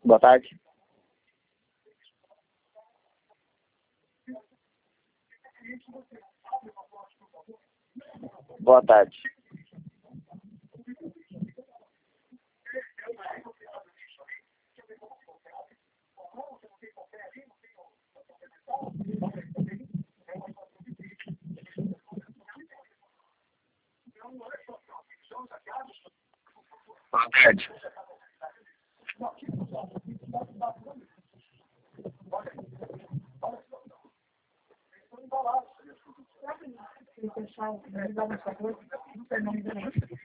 Boa tarde. Boa tarde. Boa tarde. Se deixar, vai dar um favor, não tem nome de